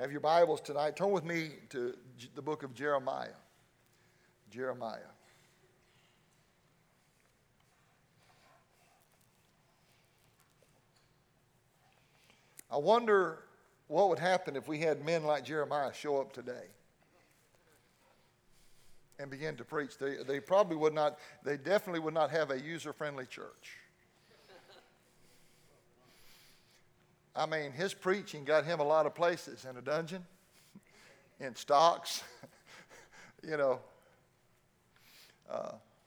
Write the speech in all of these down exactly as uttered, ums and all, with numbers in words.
have your Bibles tonight, turn with me to the book of Jeremiah. Jeremiah. I wonder what would happen if we had men like Jeremiah show up today and begin to preach. They, they probably would not, they definitely would not have a user-friendly church. I mean, his preaching got him a lot of places, in a dungeon, in stocks, you know. Uh,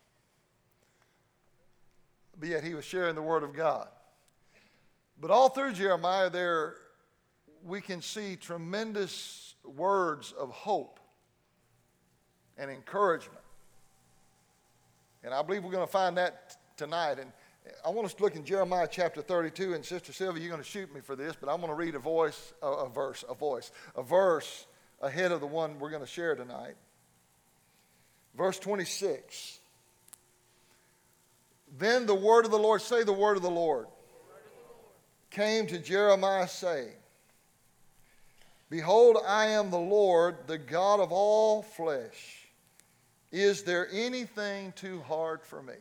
but yet he was sharing the word of God. But all through Jeremiah there, we can see tremendous words of hope and encouragement. And I believe we're going to find that t- tonight. And I want us to look in Jeremiah chapter thirty-two, and Sister Sylvia, you're going to shoot me for this, but I'm going to read a voice, a, a verse, a voice, a verse ahead of the one we're going to share tonight. Verse twenty-six. Then the word of the Lord, say the word of the Lord, came to Jeremiah saying, Behold, I am the Lord, the God of all flesh. Is there anything too hard for me?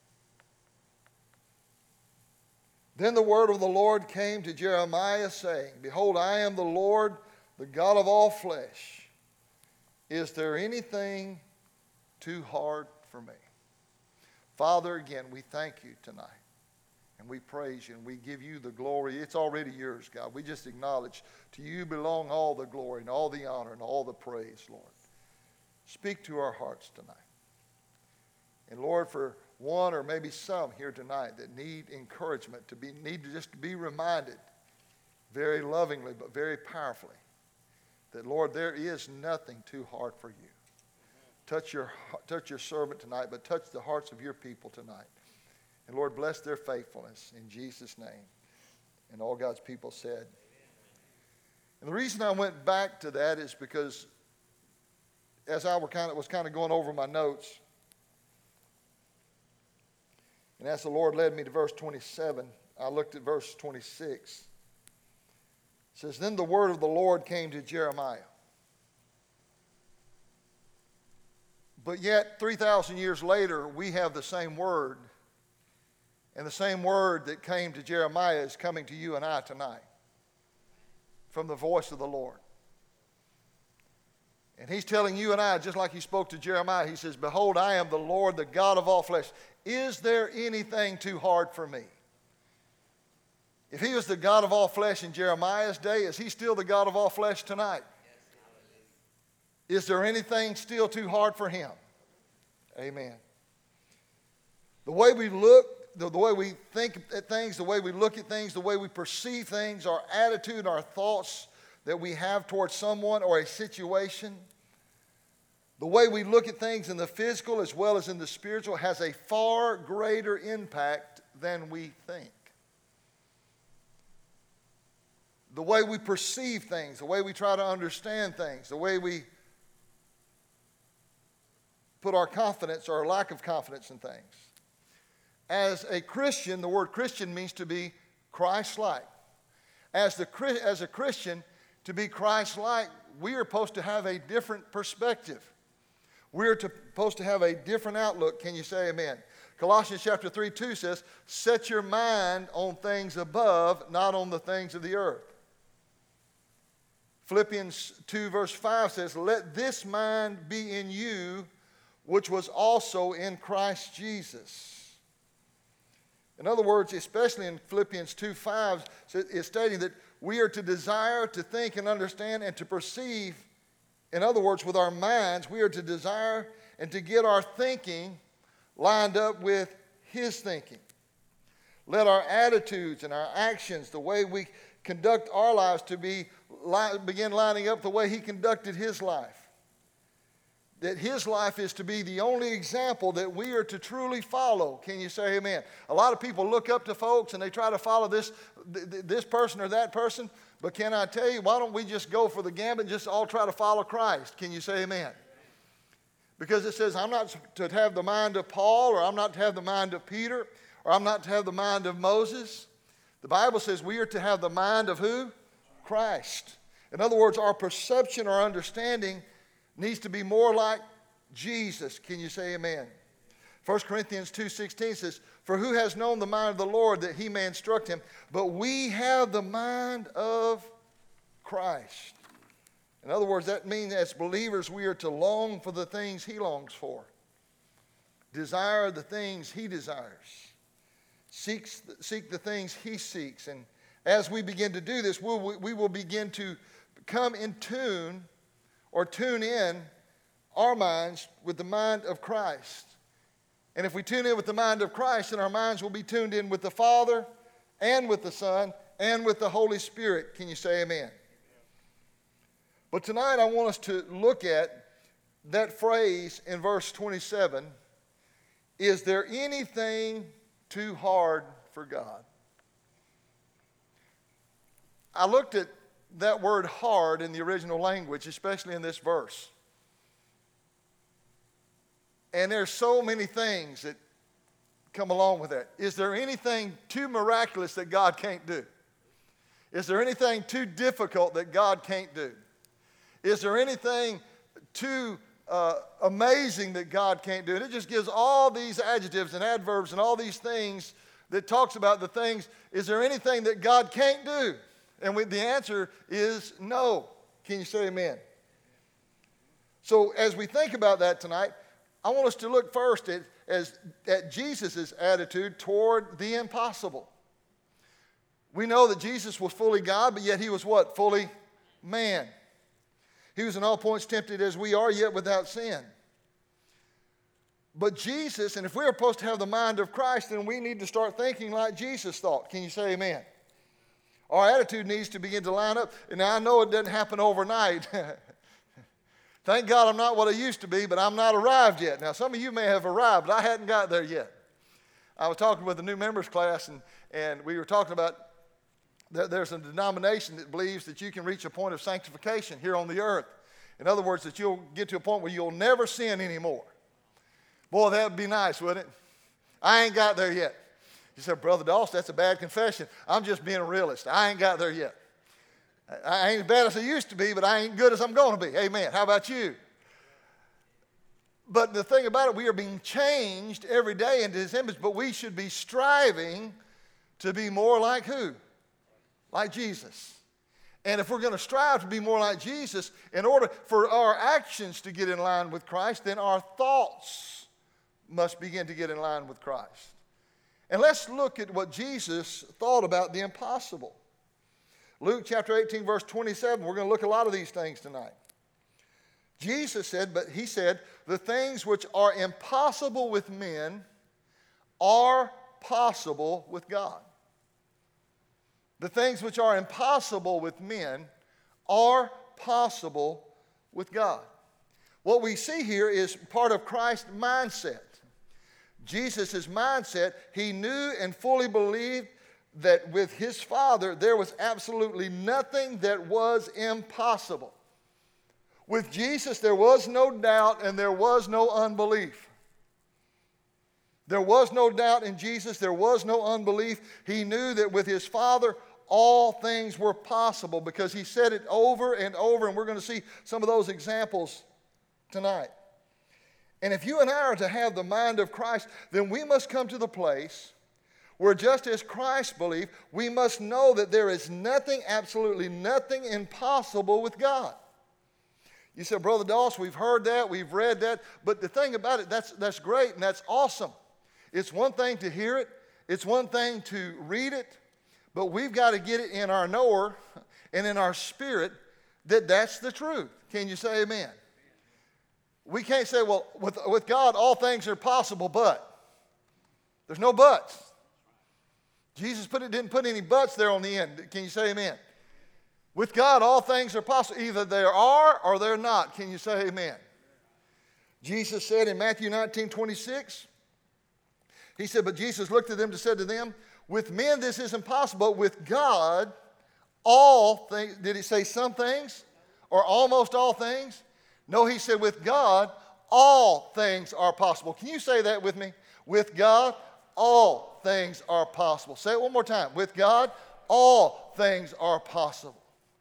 Then the word of the Lord came to Jeremiah, saying, Behold, I am the Lord, the God of all flesh. Is there anything too hard for me? Father, again, we thank you tonight, and we praise you, and we give you the glory. It's already yours, God. We just acknowledge to you belong all the glory and all the honor and all the praise, Lord. Speak to our hearts tonight. And Lord, for one or maybe some here tonight that need encouragement, to be need to just to be reminded very lovingly but very powerfully that, Lord, there is nothing too hard for you. Touch your, touch your servant tonight, but touch the hearts of your people tonight. And Lord, bless their faithfulness in Jesus' name. And all God's people said. And the reason I went back to that is because as I were kind of, was kind of going over my notes, and as the Lord led me to verse twenty-seven, I looked at verse twenty-six. It says, Then the word of the Lord came to Jeremiah. But yet, three thousand years later, we have the same word. And the same word that came to Jeremiah is coming to you and I tonight from the voice of the Lord. And he's telling you and I, just like he spoke to Jeremiah, he says, Behold, I am the Lord, the God of all flesh. Is there anything too hard for me? If he was the God of all flesh in Jeremiah's day, is he still the God of all flesh tonight? Is there anything still too hard for him? Amen. The way we look, the, the way we think at things, the way we look at things, the way we perceive things, our attitude, our thoughts that we have towards someone or a situation, the way we look at things in the physical as well as in the spiritual has a far greater impact than we think. The way we perceive things, the way we try to understand things, the way we put our confidence or our lack of confidence in things. As a Christian, the word Christian means to be Christ-like. As, the, as a Christian, to be Christ-like, we are supposed to have a different perspective. We're to, supposed to have a different outlook. Can you say amen? Colossians chapter three two says, Set your mind on things above, not on the things of the earth. Philippians two verse five says, Let this mind be in you, which was also in Christ Jesus. In other words, especially in Philippians two five, it's stating that we are to desire to think and understand and to perceive. In other words, with our minds, we are to desire and to get our thinking lined up with his thinking. Let our attitudes and our actions, the way we conduct our lives, to be begin lining up the way he conducted his life. That his life is to be the only example that we are to truly follow. Can you say amen? A lot of people look up to folks and they try to follow this, this person or that person. But can I tell you, why don't we just go for the gambit and just all try to follow Christ? Can you say amen? Because it says, I'm not to have the mind of Paul, or I'm not to have the mind of Peter, or I'm not to have the mind of Moses. The Bible says we are to have the mind of who? Christ. In other words, our perception or understanding needs to be more like Jesus. Can you say amen? First Corinthians two sixteen says, "For who has known the mind of the Lord that he may instruct him? But we have the mind of Christ." In other words, that means as believers we are to long for the things he longs for, desire the things he desires, seeks, seek the things he seeks. And as we begin to do this, we'll, we will begin to come in tune or tune in our minds with the mind of Christ. And if we tune in with the mind of Christ, then our minds will be tuned in with the Father and with the Son and with the Holy Spirit. Can you say amen? But tonight I want us to look at that phrase in verse twenty-seven. Is there anything too hard for God? I looked at that word hard in the original language, especially in this verse. And there's so many things that come along with that. Is there anything too miraculous that God can't do? Is there anything too difficult that God can't do? Is there anything too uh, amazing that God can't do? And it just gives all these adjectives and adverbs and all these things that talks about the things. Is there anything that God can't do? And we, the answer is no. Can you say amen? So as we think about that tonight, I want us to look first at, as, at Jesus' attitude toward the impossible. We know that Jesus was fully God, but yet he was what? Fully man. He was in all points tempted as we are, yet without sin. But Jesus, and if we're supposed to have the mind of Christ, then we need to start thinking like Jesus thought. Can you say amen? Our attitude needs to begin to line up. And now I know it doesn't happen overnight. Thank God I'm not what I used to be, but I'm not arrived yet. Now, some of you may have arrived, but I hadn't got there yet. I was talking with the new members class, and, and we were talking about that there's a denomination that believes that you can reach a point of sanctification here on the earth. In other words, that you'll get to a point where you'll never sin anymore. Boy, that would be nice, wouldn't it? I ain't got there yet. You said, Brother Dawson, that's a bad confession. I'm just being a realist. I ain't got there yet. I ain't as bad as I used to be, but I ain't good as I'm going to be. Amen. How about you? But the thing about it, we are being changed every day into his image, but we should be striving to be more like who? Like Jesus. And if we're going to strive to be more like Jesus, in order for our actions to get in line with Christ, then our thoughts must begin to get in line with Christ. And let's look at what Jesus thought about the impossible. Luke chapter eighteen, verse twenty-seven, we're going to look at a lot of these things tonight. Jesus said, but he said, the things which are impossible with men are possible with God. The things which are impossible with men are possible with God. What we see here is part of Christ's mindset. Jesus' mindset, he knew and fully believed that with his Father there was absolutely nothing that was impossible. With Jesus there was no doubt and there was no unbelief. There was no doubt in Jesus, there was no unbelief. He knew that with his Father all things were possible because he said it over and over, and we're going to see some of those examples tonight. And if you and I are to have the mind of Christ, then we must come to the place where just as Christ believed, we must know that there is nothing, absolutely nothing impossible with God. You said, Brother Dawson, we've heard that, we've read that, but the thing about it, that's, that's great and that's awesome. It's one thing to hear it, it's one thing to read it, but we've got to get it in our knower and in our spirit that that's the truth. Can you say amen? We can't say, well, with, with God, all things are possible, but. There's no buts. Jesus put it, didn't put any buts there on the end. Can you say amen? With God, all things are possible. Either there are or they're not. Can you say amen? Jesus said in Matthew nineteen twenty-six, he said, but Jesus looked at them and said to them, with men this is impossible, but with God, all things. Did he say some things or almost all things? No, he said with God, all things are possible. Can you say that with me? With God, all things are possible. Say it one more time. With God, all things are possible.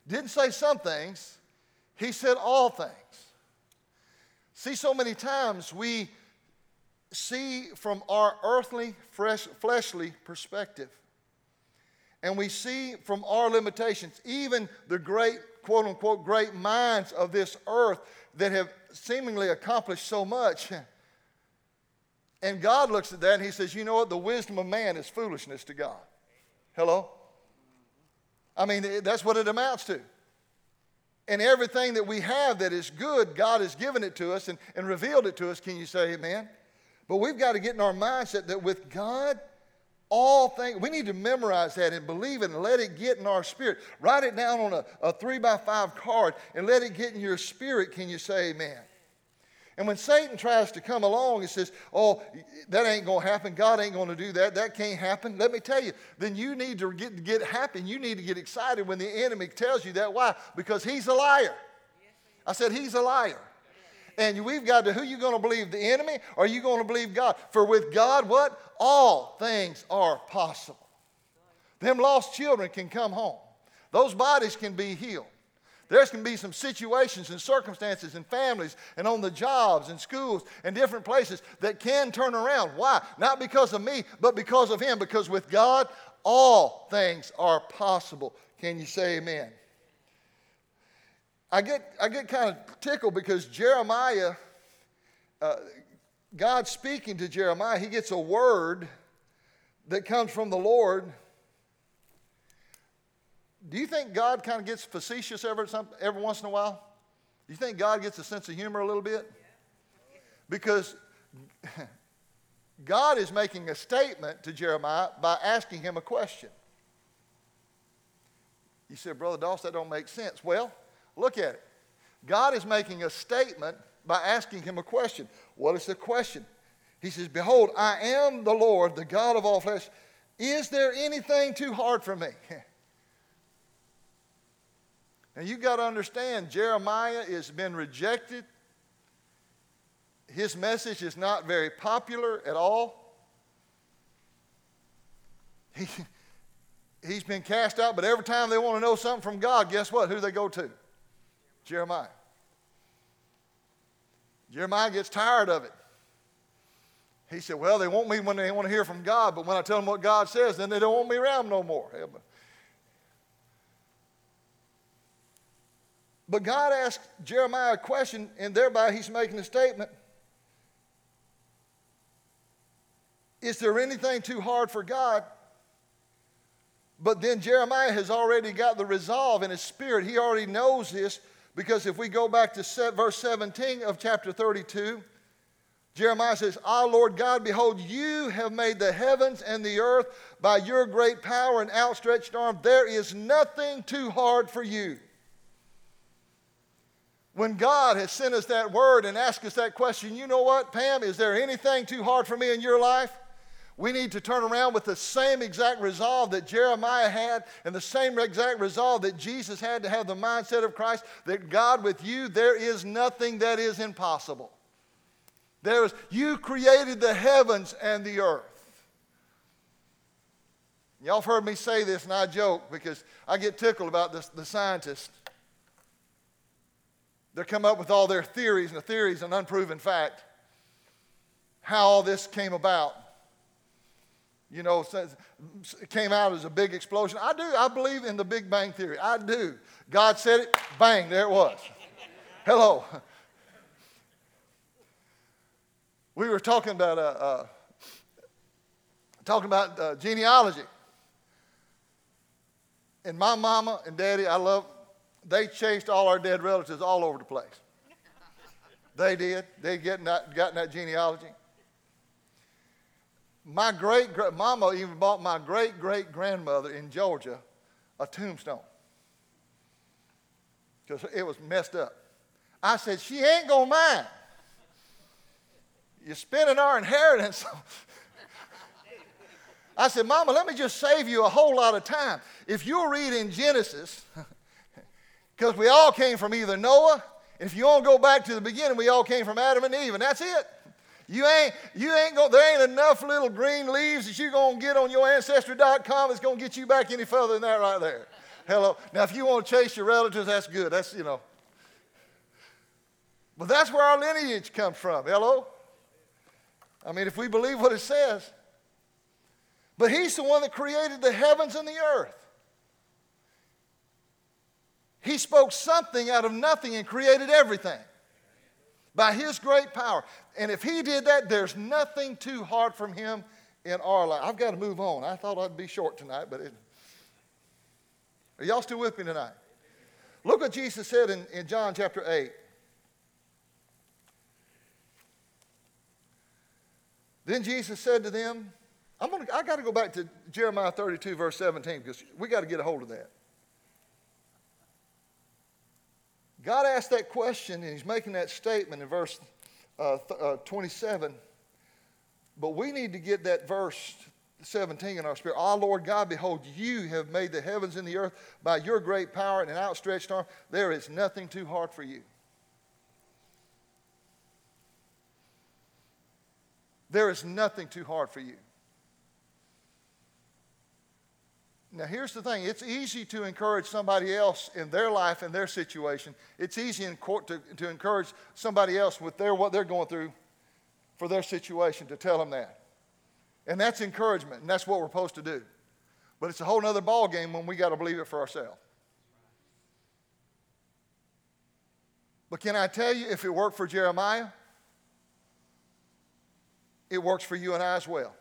Didn't say some things. He said all things. See, so many times we see from our earthly, fresh, fleshly perspective. And we see from our limitations, even the great, quote unquote, great minds of this earth that have seemingly accomplished so much. And God looks at that and he says, you know what? The wisdom of man is foolishness to God. Hello? I mean, that's what it amounts to. And everything that we have that is good, God has given it to us and, and revealed it to us. Can you say amen? But we've got to get in our mindset that with God, all things, we need to memorize that and believe it and let it get in our spirit. Write it down on a, a three by five card and let it get in your spirit. Can you say amen? And when Satan tries to come along and says, oh, that ain't going to happen, God ain't going to do that, that can't happen, let me tell you, then you need to get, get happy and you need to get excited when the enemy tells you that. Why? Because he's a liar. I said he's a liar. And we've got to, who are you going to believe, the enemy or are you going to believe God? For with God, what? All things are possible. Them lost children can come home. Those bodies can be healed. There's going to be some situations and circumstances and families and on the jobs and schools and different places that can turn around. Why? Not because of me, but because of him. Because with God, all things are possible. Can you say amen? I get, I get kind of tickled because Jeremiah, uh, God speaking to Jeremiah, he gets a word that comes from the Lord. Do you think God kind of gets facetious every, every once in a while? Do you think God gets a sense of humor a little bit? Because God is making a statement to Jeremiah by asking him a question. You said, Brother Doss, that don't make sense. Well, look at it. God is making a statement by asking him a question. What is the question? He says, behold, I am the Lord, the God of all flesh. Is there anything too hard for me? And you've got to understand, Jeremiah has been rejected. His message is not very popular at all. He, he's been cast out, but every time they want to know something from God, guess what? Who do they go to? Jeremiah. Jeremiah gets tired of it. He said, well, they want me when they want to hear from God, but when I tell them what God says, then they don't want me around no more. But God asked Jeremiah a question, and thereby he's making a statement. Is there anything too hard for God? But then Jeremiah has already got the resolve in his spirit. He already knows this, because if we go back to verse seventeen of chapter thirty-two, Jeremiah says, Ah, Lord God, behold, you have made the heavens and the earth by your great power and outstretched arm. There is nothing too hard for you. When God has sent us that word and asked us that question, you know what, Pam, is there anything too hard for me in your life? We need to turn around with the same exact resolve that Jeremiah had and the same exact resolve that Jesus had to have the mindset of Christ, that God, with you, there is nothing that is impossible. There is, you created the heavens and the earth. Y'all have heard me say this, and I joke because I get tickled about this, the scientists. They come up with all their theories, and the theories an unproven fact, how all this came about. You know, it came out as a big explosion. I do. I believe in the Big Bang Theory. I do. God said it, bang, there it was. Hello. We were talking about uh, uh, talking about uh, genealogy. And my mama and daddy, I love, they chased all our dead relatives all over the place. They did. They get that, got in that genealogy. My great mama even bought my great great grandmother in Georgia a tombstone because it was messed up. I said, she ain't gonna mind. You're spending our inheritance. I said, Mama, let me just save you a whole lot of time. If you'll read in Genesis, because we all came from either Noah, if you want to go back to the beginning, we all came from Adam and Eve, and that's it. You ain't, you ain't going, there ain't enough little green leaves that you're going to get on your Ancestry dot com that's going to get you back any further than that right there. Hello. Now, if you want to chase your relatives, that's good. That's, you know. But that's where our lineage comes from. Hello? I mean, if we believe what it says. But he's the one that created the heavens and the earth. He spoke something out of nothing and created everything by his great power. And if he did that, there's nothing too hard from him in our life. I've got to move on. I thought I'd be short tonight, but it, are y'all still with me tonight? Look what Jesus said in, in John chapter eight. Then Jesus said to them, I'm gonna, I got to go back to Jeremiah thirty-two, verse seventeen, because we got to get a hold of that. God asked that question, and he's making that statement in verse uh, th- uh, twenty-seven. But we need to get that verse seventeen in our spirit. Ah, Lord God, behold, you have made the heavens and the earth by your great power and an outstretched arm. There is nothing too hard for you. There is nothing too hard for you. Now, here's the thing. It's easy to encourage somebody else in their life and their situation. It's easy in court to, to encourage somebody else with their, what they're going through for their situation, to tell them that. And that's encouragement, and that's what we're supposed to do. But it's a whole other ball game when we got to believe it for ourselves. But can I tell you, if it worked for Jeremiah, it works for you and I as well.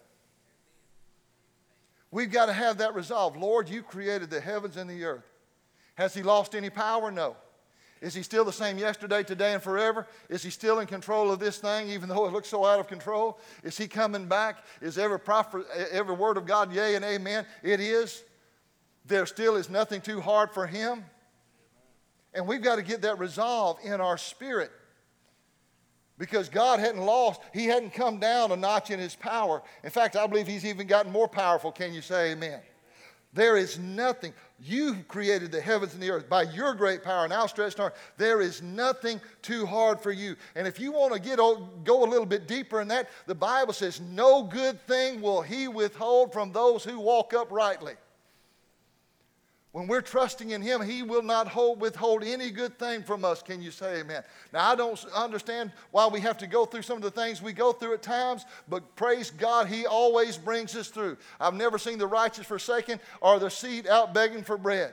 We've got to have that resolve. Lord, you created the heavens and the earth. Has he lost any power? No. Is he still the same yesterday, today, and forever? Is he still in control of this thing, even though it looks so out of control? Is he coming back? Is every prophet, every word of God yea and amen? It is. There still is nothing too hard for him. And we've got to get that resolve in our spirit. Because God hadn't lost, he hadn't come down a notch in his power. In fact, I believe he's even gotten more powerful. Can you say amen? There is nothing. You created the heavens and the earth by your great power and outstretched arm. There is nothing too hard for you. And if you want to get go a little bit deeper in that, the Bible says, no good thing will he withhold from those who walk uprightly. When we're trusting in him, he will not hold, withhold any good thing from us. Can you say amen? Now, I don't understand why we have to go through some of the things we go through at times, but praise God, he always brings us through. I've never seen the righteous forsaken or the seed out begging for bread.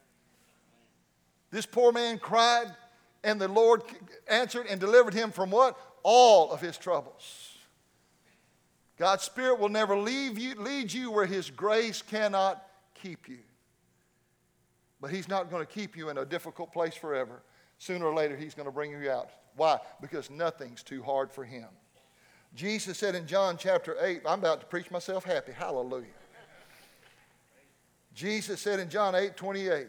This poor man cried, and the Lord answered and delivered him from what? All of his troubles. God's Spirit will never leave you, lead you where his grace cannot keep you. But he's not going to keep you in a difficult place forever. Sooner or later, he's going to bring you out. Why? Because nothing's too hard for him. Jesus said in John chapter eight, I'm about to preach myself happy. Hallelujah. Jesus said in John eight twenty-eight,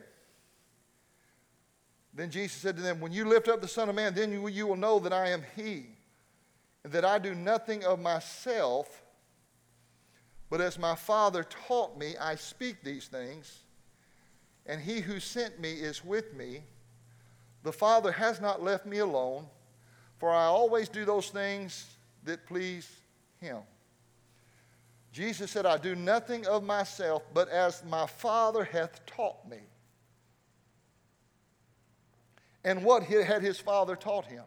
then Jesus said to them, when you lift up the Son of Man, then you, you will know that I am he, and that I do nothing of myself, but as my Father taught me, I speak these things. And he who sent me is with me. The Father has not left me alone, for I always do those things that please him. Jesus said, I do nothing of myself, but as my Father hath taught me. And what had his Father taught him?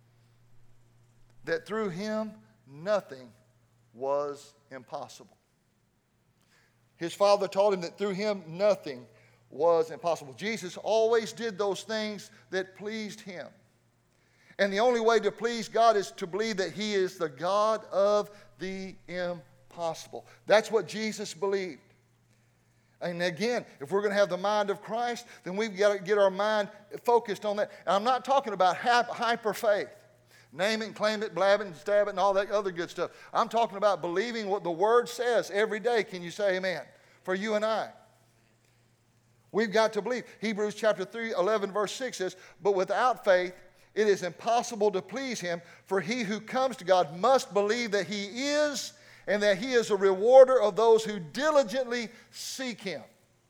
That through him nothing was impossible. His Father taught him that through him nothing was impossible. Jesus always did those things that pleased him. And the only way to please God is to believe that he is the God of the impossible. That's what Jesus believed. And again, if we're going to have the mind of Christ, then we've got to get our mind focused on that. And I'm not talking about hyper faith. Name it, claim it, blab it, and stab it, and all that other good stuff. I'm talking about believing what the Word says every day. Can you say amen? For you and I. We've got to believe. Hebrews chapter three, eleven, verse six says, but without faith, it is impossible to please him, for he who comes to God must believe that he is, and that he is a rewarder of those who diligently seek him.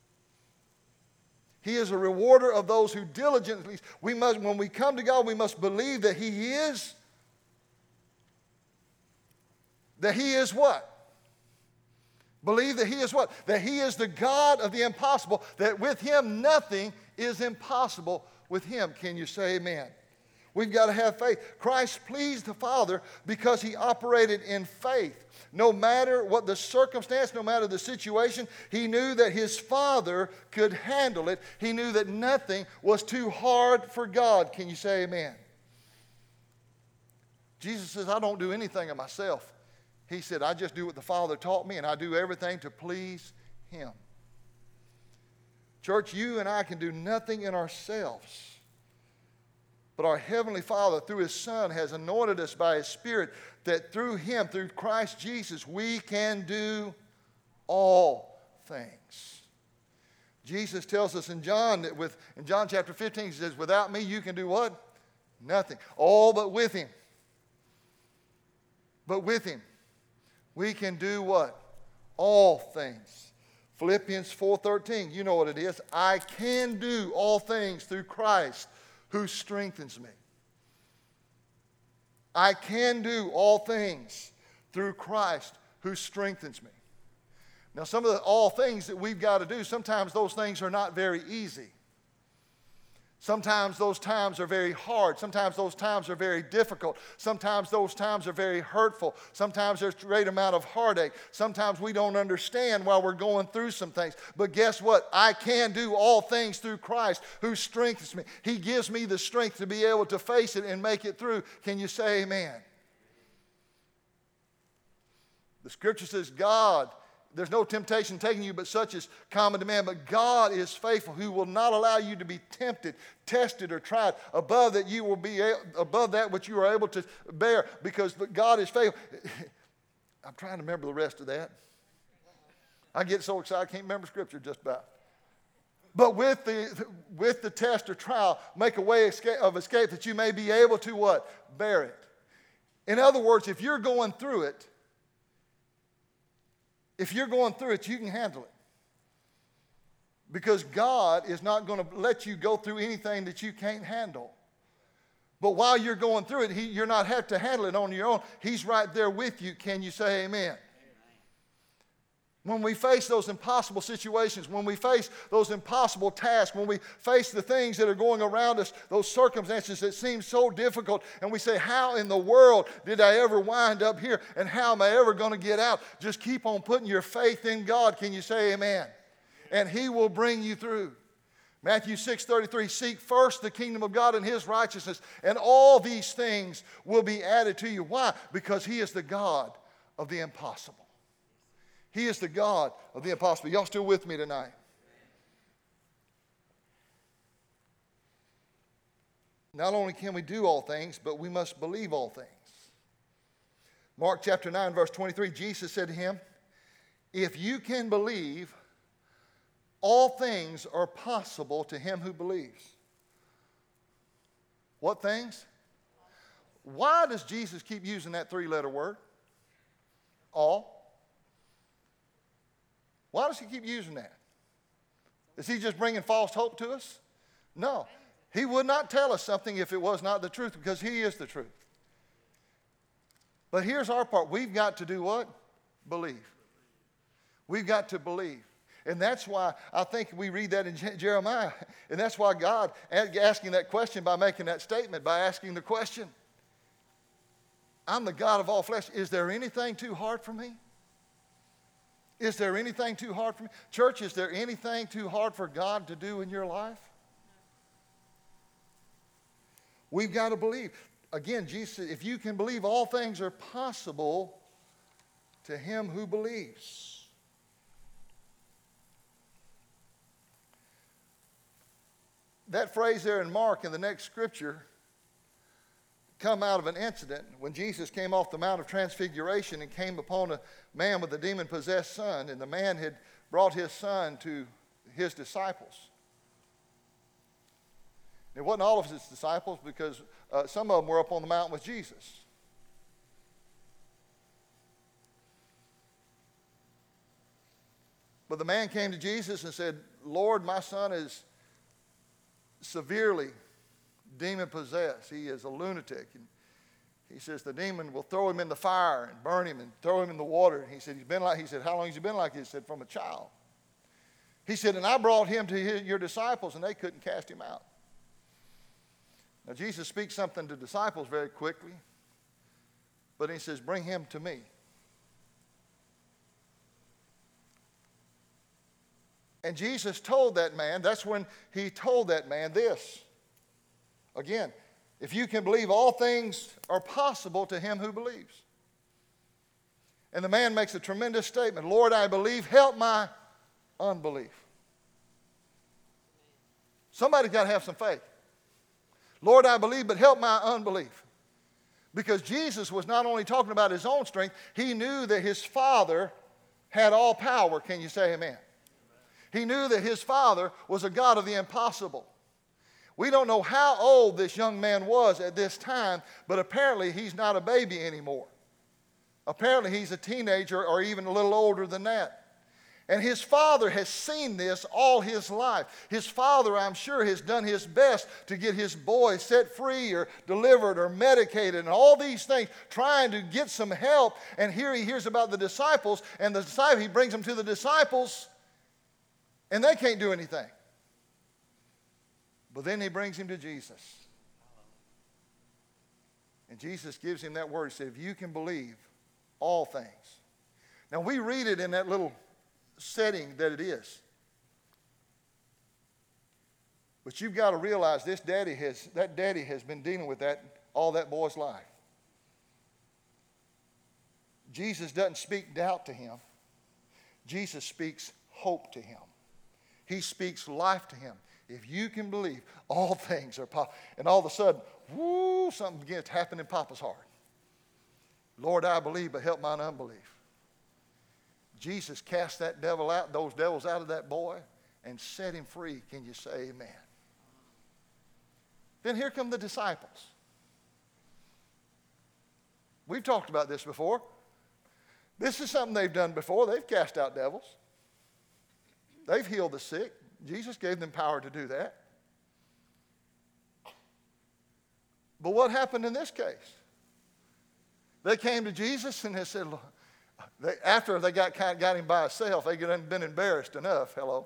He is a rewarder of those who diligently, we must, when we come to God, we must believe that he is, that he is what? Believe that he is what? That he is the God of the impossible, that with him nothing is impossible with him. Can you say amen? We've got to have faith. Christ pleased the Father because he operated in faith. No matter what the circumstance, no matter the situation, he knew that his Father could handle it. He knew that nothing was too hard for God. Can you say amen? Jesus says, I don't do anything of myself. He said, I just do what the Father taught me, and I do everything to please him. Church, you and I can do nothing in ourselves. But our Heavenly Father, through his Son, has anointed us by his Spirit that through him, through Christ Jesus, we can do all things. Jesus tells us in John, that with, in John chapter fifteen, he says, without me you can do what? Nothing. All but with him. But with him, we can do what? All things. Philippians four thirteen, you know what it is. I can do all things through Christ who strengthens me. I can do all things through Christ who strengthens me. Now, some of the all things that we've got to do, sometimes those things are not very easy. Sometimes those times are very hard. Sometimes those times are very difficult. Sometimes those times are very hurtful. Sometimes there's a great amount of heartache. Sometimes we don't understand while we're going through some things. But guess what? I can do all things through Christ who strengthens me. He gives me the strength to be able to face it and make it through. Can you say amen? The scripture says God, there's no temptation taking you but such as common to man. But God is faithful, who will not allow you to be tempted, tested, or tried above that you will be above that which you are able to bear. Because God is faithful. I'm trying to remember the rest of that. I get so excited I can't remember scripture just about. But with the with the test or trial, make a way of escape that you may be able to what? Bear it. In other words, if you're going through it, If you're going through it, you can handle it. Because God is not going to let you go through anything that you can't handle. But while you're going through it, he, you're not have to handle it on your own. He's right there with you. Can you say amen? When we face those impossible situations, when we face those impossible tasks, when we face the things that are going around us, those circumstances that seem so difficult, and we say, how in the world did I ever wind up here, and how am I ever going to get out? Just keep on putting your faith in God. Can you say amen? And he will bring you through. Matthew six thirty-three, seek first the kingdom of God and his righteousness, and all these things will be added to you. Why? Because he is the God of the impossible. He is the God of the impossible. Y'all still with me tonight? Not only can we do all things, but we must believe all things. Mark chapter nine, verse twenty-three, Jesus said to him, if you can believe, all things are possible to him who believes. What things? Why does Jesus keep using that three-letter word? All. Why does he keep using that? Is he just bringing false hope to us? No. He would not tell us something if it was not the truth, because he is the truth. But here's our part. We've got to do what? Believe. We've got to believe. And that's why I think we read that in Jeremiah. And that's why God asking that question by making that statement, by asking the question, I'm the God of all flesh. Is there anything too hard for me? Is there anything too hard for me? Church, is there anything too hard for God to do in your life? We've got to believe. Again, Jesus said, if you can believe, all things are possible to him who believes. That phrase there in Mark in the next scripture come out of an incident when Jesus came off the Mount of Transfiguration and came upon a man with a demon-possessed son, and the man had brought his son to his disciples. It wasn't all of his disciples, because uh, some of them were up on the mountain with Jesus. But the man came to Jesus and said, Lord, my son is severely demon-possessed. He is a lunatic. And he says the demon will throw him in the fire and burn him and throw him in the water. And he said, he's been like, he said, how long has he been like this? He said, from a child. He said, and I brought him to his, your disciples, and they couldn't cast him out. Now, Jesus speaks something to disciples very quickly, but he says, bring him to me. And Jesus told that man, that's when he told that man this. Again, if you can believe, all things are possible to him who believes. And the man makes a tremendous statement. Lord, I believe, help my unbelief. Somebody's got to have some faith. Lord, I believe, but help my unbelief. Because Jesus was not only talking about his own strength, he knew that his Father had all power. Can you say amen? He knew that his Father was a God of the impossible. We don't know how old this young man was at this time, but apparently he's not a baby anymore. Apparently he's a teenager or even a little older than that. And his father has seen this all his life. His father, I'm sure, has done his best to get his boy set free or delivered or medicated and all these things, trying to get some help. And here he hears about the disciples, and the disciple, he brings them to the disciples, and they can't do anything. But then he brings him to Jesus. And Jesus gives him that word. He said, if you can believe, all things. Now we read it in that little setting that it is. But you've got to realize this daddy has, that daddy has been dealing with that all that boy's life. Jesus doesn't speak doubt to him. Jesus speaks hope to him. He speaks life to him. If you can believe, all things are possible. And all of a sudden, whoo, something begins to happen in Papa's heart. Lord, I believe, but help mine unbelief. Jesus cast that devil out, those devils out of that boy, and set him free. Can you say amen? Then here come the disciples. We've talked about this before. This is something they've done before. They've cast out devils. They've healed the sick. Jesus gave them power to do that. But what happened in this case? They came to Jesus and they said, they, after they got, kind of got him by himself, they had been embarrassed enough. Hello.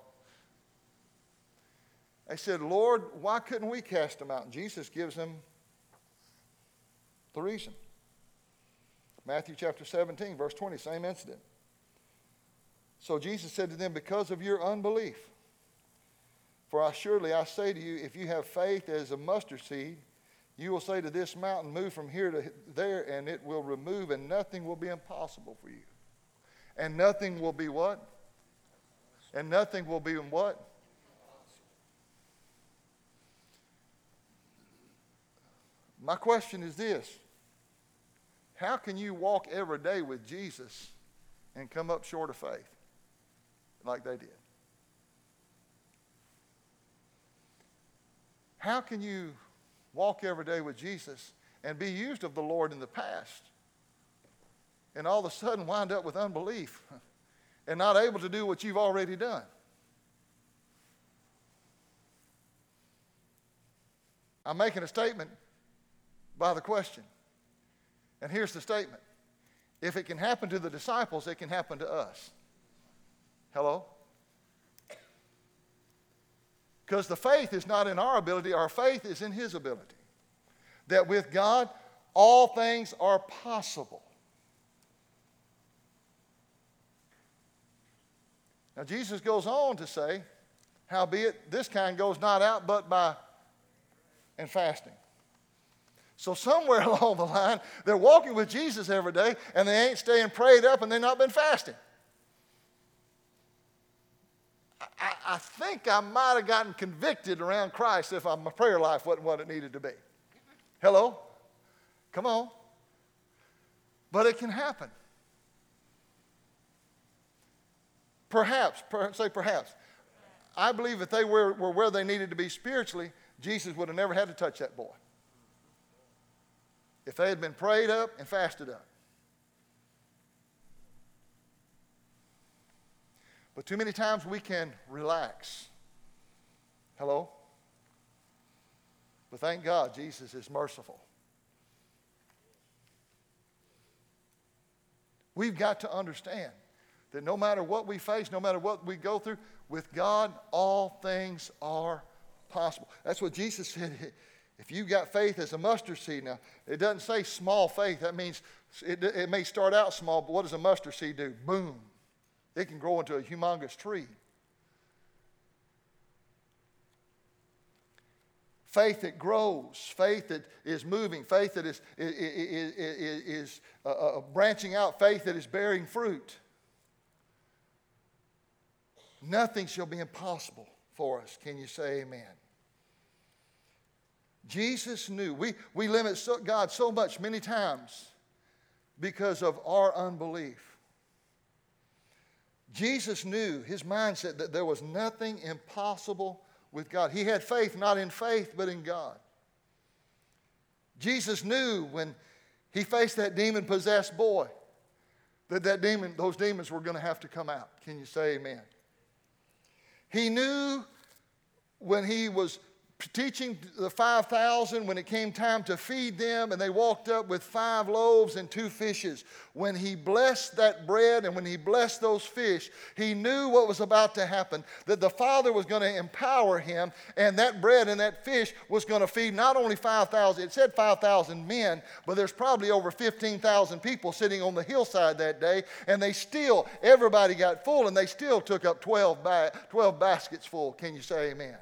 They said, Lord, why couldn't we cast them out? And Jesus gives them the reason. Matthew chapter seventeen, verse twenty, same incident. So Jesus said to them, because of your unbelief, for I surely I say to you, if you have faith as a mustard seed, you will say to this mountain, move from here to there, and it will remove, and nothing will be impossible for you. And nothing will be what? And nothing will be what? My question is this. How can you walk every day with Jesus and come up short of faith like they did? How can you walk every day with Jesus and be used of the Lord in the past and all of a sudden wind up with unbelief and not able to do what you've already done? I'm making a statement by the question. And here's the statement. If it can happen to the disciples, it can happen to us. Hello? Because the faith is not in our ability. Our faith is in his ability. That with God, all things are possible. Now, Jesus goes on to say, howbeit this kind goes not out but by and fasting. So somewhere along the line, they're walking with Jesus every day, and they ain't staying prayed up, and they've not been fasting. I, I think I might have gotten convicted around Christ if my prayer life wasn't what it needed to be. Hello? Come on. But it can happen. Perhaps, per, say perhaps. I believe if they were, were where they needed to be spiritually, Jesus would have never had to touch that boy. If they had been prayed up and fasted up. But too many times we can relax. Hello? But thank God Jesus is merciful. We've got to understand that no matter what we face, no matter what we go through, with God, all things are possible. That's what Jesus said. If you've got faith as a mustard seed, now, it doesn't say small faith. That means it, it may start out small, but what does a mustard seed do? Boom. It can grow into a humongous tree. Faith that grows, faith that is moving, faith that is, is, is, is uh, uh, branching out, faith that is bearing fruit. Nothing shall be impossible for us. Can you say amen? Jesus knew. We, we limit so, God so much many times because of our unbelief. Jesus knew, his mindset, that there was nothing impossible with God. He had faith not in faith but in God. Jesus knew when he faced that demon-possessed boy that, that demon, those demons were going to have to come out. Can you say amen? He knew when he was teaching the five thousand, when it came time to feed them, and they walked up with five loaves and two fishes. When he blessed that bread and when he blessed those fish, he knew what was about to happen, that the Father was going to empower him, and that bread and that fish was going to feed not only five thousand, it said five thousand men, but there's probably over fifteen thousand people sitting on the hillside that day, and they still, everybody got full, and they still took up twelve, ba- twelve baskets full. Can you say amen?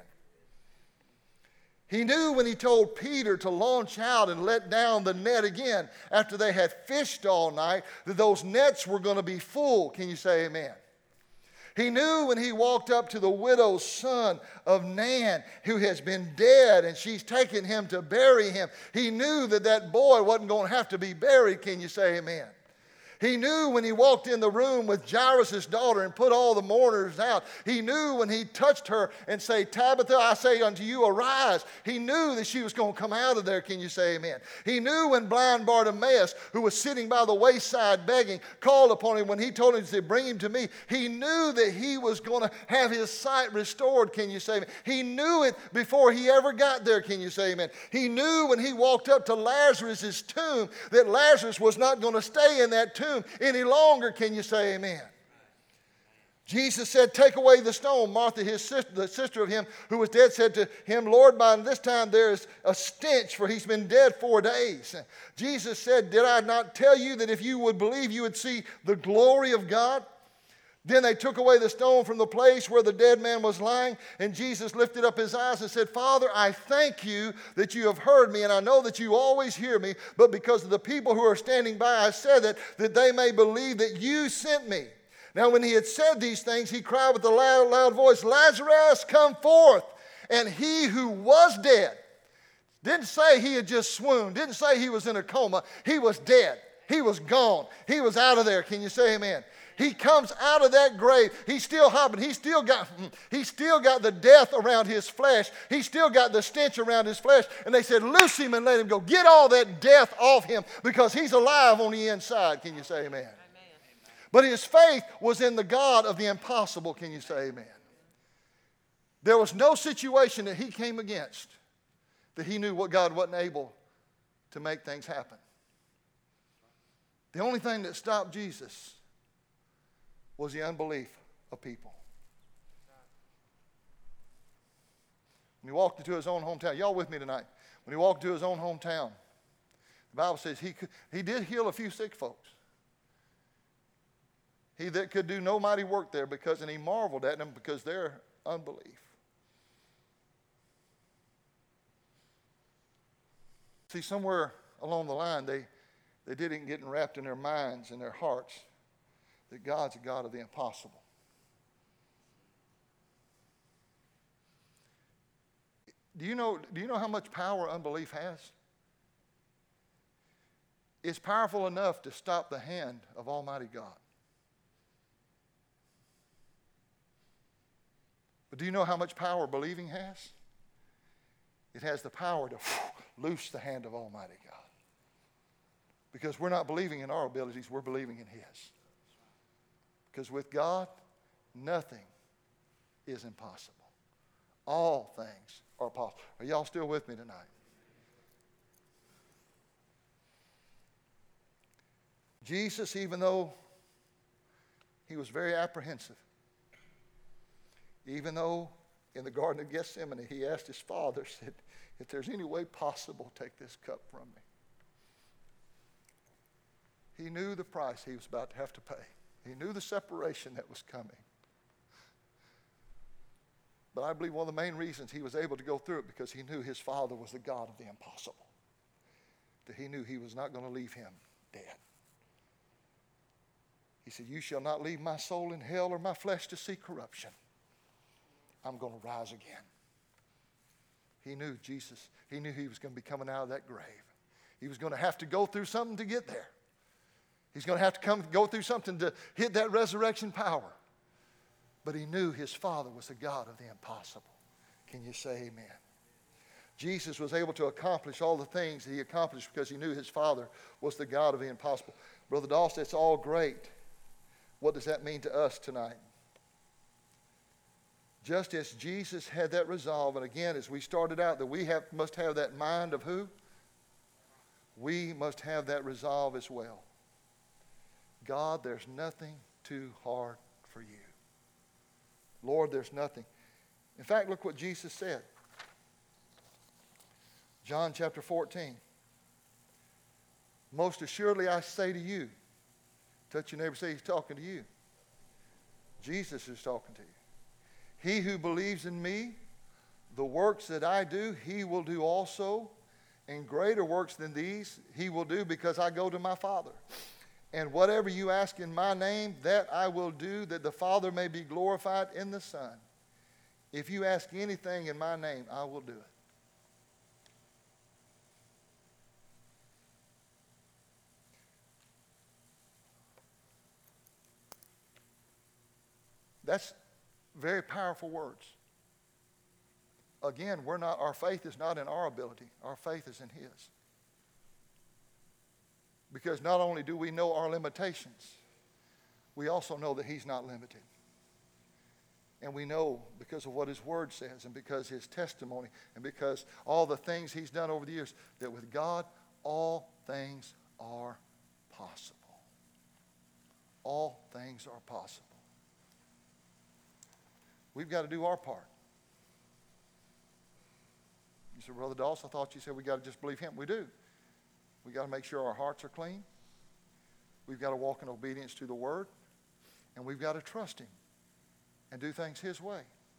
He knew when he told Peter to launch out and let down the net again after they had fished all night that those nets were going to be full. Can you say amen? He knew when he walked up to the widow's son of Nan who has been dead and she's taken him to bury him. He knew that that boy wasn't going to have to be buried. Can you say amen? He knew when he walked in the room with Jairus' daughter and put all the mourners out. He knew when he touched her and said, Tabitha, I say unto you, arise. He knew that she was going to come out of there. Can you say amen? He knew when blind Bartimaeus, who was sitting by the wayside begging, called upon him when he told him to say, bring him to me. He knew that he was going to have his sight restored. Can you say amen? He knew it before he ever got there. Can you say amen? He knew when he walked up to Lazarus' tomb that Lazarus was not going to stay in that tomb any longer. Can you say amen? Jesus said, take away the stone. Martha, his sister, the sister of him who was dead, said to him, Lord, by this time there is a stench, for he's been dead four days. Jesus said, did I not tell you that if you would believe, you would see the glory of God? Then they took away the stone from the place where the dead man was lying, and Jesus lifted up his eyes and said, Father, I thank you that you have heard me, and I know that you always hear me, but because of the people who are standing by, I said that, that they may believe that you sent me. Now when he had said these things, he cried with a loud, loud voice, Lazarus, come forth. And he who was dead, didn't say he had just swooned, didn't say he was in a coma, he was dead. He was gone. He was out of there. Can you say amen? He comes out of that grave. He's still hopping. He's still got, he's still got the death around his flesh. He's still got the stench around his flesh. And they said, loose him and let him go. Get all that death off him because he's alive on the inside. Can you say amen? Amen. But his faith was in the God of the impossible. Can you say amen? There was no situation that he came against that he knew what God wasn't able to make things happen. The only thing that stopped Jesus was the unbelief of people. When he walked into his own hometown, y'all with me tonight? When he walked into his own hometown, the Bible says he could, he did heal a few sick folks. He that could do no mighty work there because, and he marveled at them because of their unbelief. See, somewhere along the line, they, they didn't get wrapped in their minds and their hearts that God's a God of the impossible. Do you know, do you know how much power unbelief has? It's powerful enough to stop the hand of Almighty God. But do you know how much power believing has? It has the power to loose the hand of Almighty God. Because we're not believing in our abilities, we're believing in His. Because with God, nothing is impossible. All things are possible. Are y'all still with me tonight? Jesus, even though he was very apprehensive, even though in the Garden of Gethsemane he asked his Father, said, if there's any way possible, take this cup from me. He knew the price he was about to have to pay. He knew the separation that was coming. But I believe one of the main reasons he was able to go through it because he knew his Father was the God of the impossible. That he knew he was not going to leave him dead. He said, you shall not leave my soul in hell or my flesh to see corruption. I'm going to rise again. He knew Jesus. He knew he was going to be coming out of that grave. He was going to have to go through something to get there. He's going to have to come go through something to hit that resurrection power. But he knew his Father was the God of the impossible. Can you say amen? Jesus was able to accomplish all the things that he accomplished because he knew his Father was the God of the impossible. Brother Dawson, it's all great. What does that mean to us tonight? Just as Jesus had that resolve, and again, as we started out, that we have, must have that mind of who? We must have that resolve as well. God, there's nothing too hard for you. Lord, there's nothing. In fact, look what Jesus said. John chapter fourteen. Most assuredly I say to you, touch your neighbor, say he's talking to you. Jesus is talking to you. He who believes in me, the works that I do, he will do also. And greater works than these he will do because I go to my Father. And whatever you ask in my name, that I will do, that the Father may be glorified in the Son. If you ask anything in my name, I will do it. That's very powerful words. Again, we're not, our faith is not in our ability. Our faith is in his. Because not only do we know our limitations, we also know that he's not limited. And we know because of what his word says and because his testimony and because all the things he's done over the years that with God, all things are possible. All things are possible. We've got to do our part. You said, Brother Dawson, I thought you said we got to just believe him. We do. We got to make sure our hearts are clean. We've got to walk in obedience to the word. And we've got to trust him and do things his way.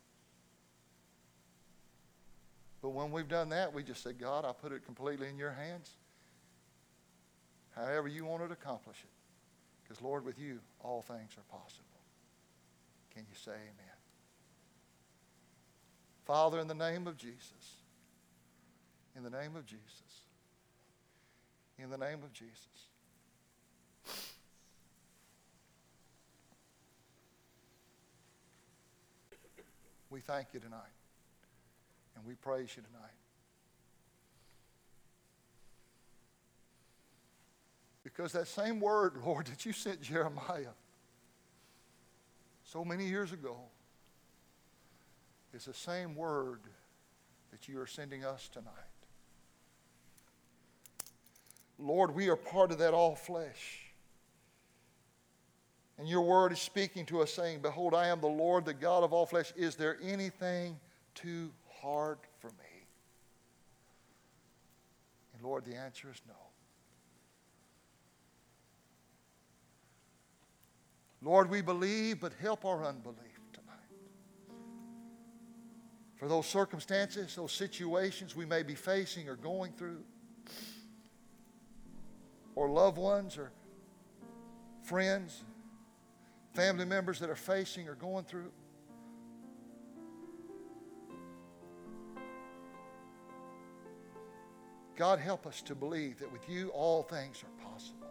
But when we've done that, we just say, God, I put it completely in your hands. However you want to accomplish it. Because, Lord, with you, all things are possible. Can you say amen? Father, in the name of Jesus, in the name of Jesus, in the name of Jesus, we thank you tonight, and we praise you tonight. Because that same word, Lord, that you sent Jeremiah so many years ago is the same word that you are sending us tonight. Lord, we are part of that all flesh. And your word is speaking to us saying, behold, I am the Lord, the God of all flesh. Is there anything too hard for me? And Lord, the answer is no. Lord, we believe, but help our unbelief tonight. For those circumstances, those situations we may be facing or going through, or loved ones or friends, family members that are facing or going through. God, help us to believe that with you all things are possible.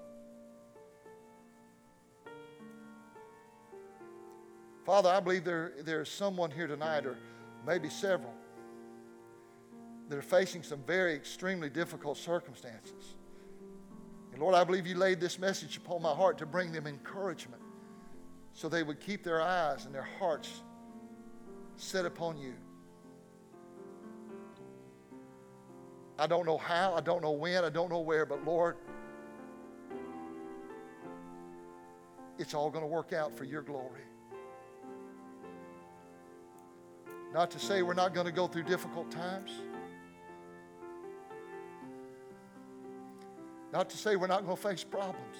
Father, I believe there, there's someone here tonight, or maybe several, that are facing some very extremely difficult circumstances. And Lord, I believe you laid this message upon my heart to bring them encouragement so they would keep their eyes and their hearts set upon you. I don't know how, I don't know when, I don't know where, but Lord, it's all going to work out for your glory. Not to say we're not going to go through difficult times. Not to say we're not going to face problems.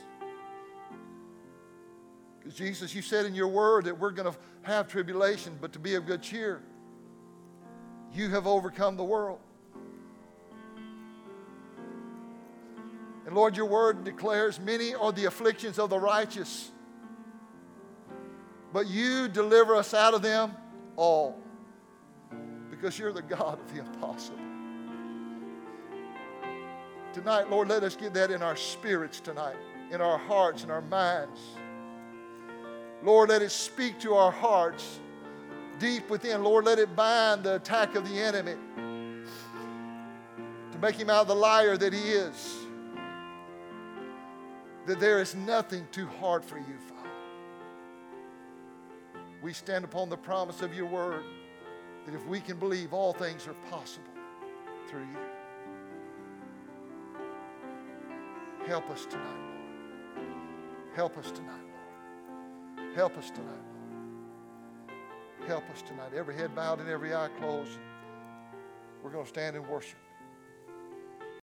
Because Jesus, you said in your word that we're going to have tribulation, but to be of good cheer. You have overcome the world. And Lord, your word declares, many are the afflictions of the righteous, but you deliver us out of them all. Because you're the God of the impossible. Tonight, Lord, let us get that in our spirits tonight, in our hearts and our minds. Lord, let it speak to our hearts deep within. Lord, let it bind the attack of the enemy to make him out the liar that he is. That there is nothing too hard for you, Father. We stand upon the promise of your word that if we can believe, all things are possible through you. Help us tonight, Lord. Help us tonight, Lord. Help us tonight, Lord. Help us tonight. Every head bowed and every eye closed. We're going to stand and worship.